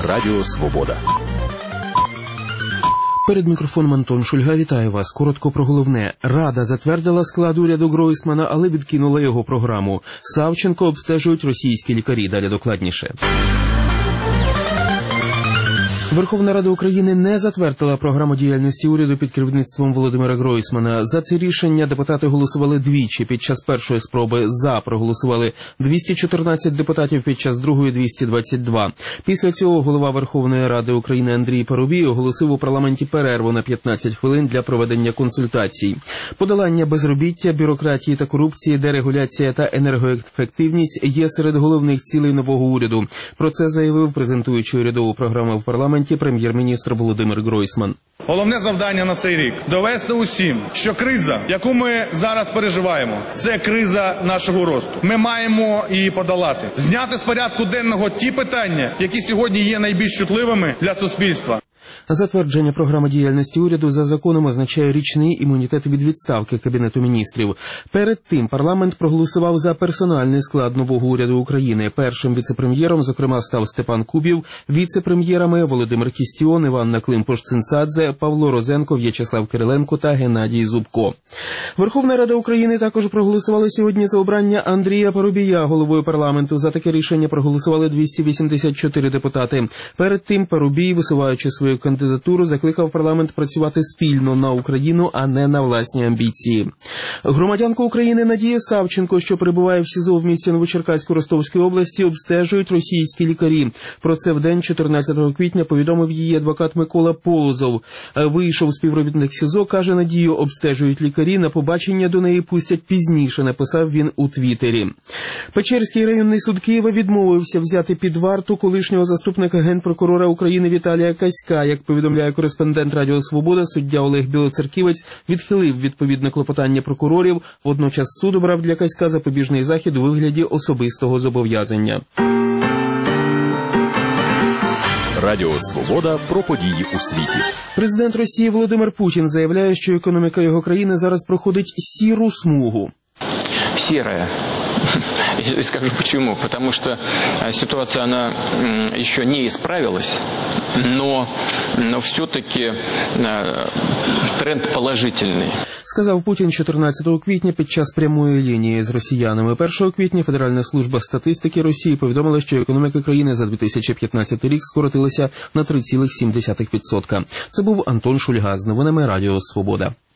Радіо Свобода. Перед мікрофоном Антон Шульга. Вітаю вас. Коротко про головне. Рада затвердила склад уряду Гройсмана, але відкинула його програму. Савченко обстежують російські лікарі. Далі докладніше. Верховна Рада України не затвердила програму діяльності уряду під керівництвом Володимира Гройсмана. За це рішення депутати голосували двічі. Під час першої спроби «за» проголосували 214 депутатів, під час другої – 222. Після цього голова Верховної Ради України Андрій Парубій оголосив у парламенті перерву на 15 хвилин для проведення консультацій. Подолання безробіття, бюрократії та корупції, дерегуляція та енергоефективність є серед головних цілей нового уряду. Про це заявив, презентуючи урядову програму в парламенті, прем'єр-міністр Володимир Гройсман. Головне завдання на цей рік – довести усім, що криза, яку ми зараз переживаємо, це криза нашого росту. Ми маємо її подолати. Зняти з порядку денного ті питання, які сьогодні є найбільш чутливими для суспільства. Затвердження програми діяльності уряду за законом означає річний імунітет від відставки Кабінету міністрів. Перед тим парламент проголосував за персональний склад нового уряду України. Першим віце-прем'єром, зокрема, став Степан Кубів, віце-прем'єрами Володимир Кістіон, Іванна Климпуш-Цинцадзе, Павло Розенко, В'ячеслав Кириленко та Геннадій Зубко. Верховна Рада України також проголосувала сьогодні за обрання Андрія Парубія головою парламенту. За таке рішення проголосували 284 депутати. Перед тим Парубій, висуваючи свою кандидатуру, закликав парламент працювати спільно на Україну, а не на власні амбіції. Громадянку України Надію Савченко, що перебуває в СІЗО в місті Новочеркаську Ростовської області, обстежують російські лікарі. Про це в день 14 квітня повідомив її адвокат Микола Полозов. Вийшов співробітник СІЗО, каже, Надію обстежують лікарі, на побачення до неї пустять пізніше, написав він у Твіттері. Печерський районний суд Києва відмовився взяти під варту колишнього заступника генпрокурора України Віталія Каська. Як повідомляє кореспондент Радіо Свобода, суддя Олег Білоцерківець відхилив відповідне клопотання прокурорів. Водночас суд обрав для Каська запобіжний захід у вигляді особистого зобов'язання. Радіо Свобода про події у світі. Президент Росії Володимир Путін заявляє, що економіка його країни зараз проходить сіру смугу. Серая. Я скажу почему. Потому что ситуация, она еще не исправилась, но все-таки тренд положительный. Сказав Путін 14 квітня під час прямої лінії з росіянами. 1 квітня Федеральна служба статистики Росії повідомила, що економіка країни за 2015 рік скоротилася на 3,7%. Це був Антон Шульга з новинами Радіо Свобода.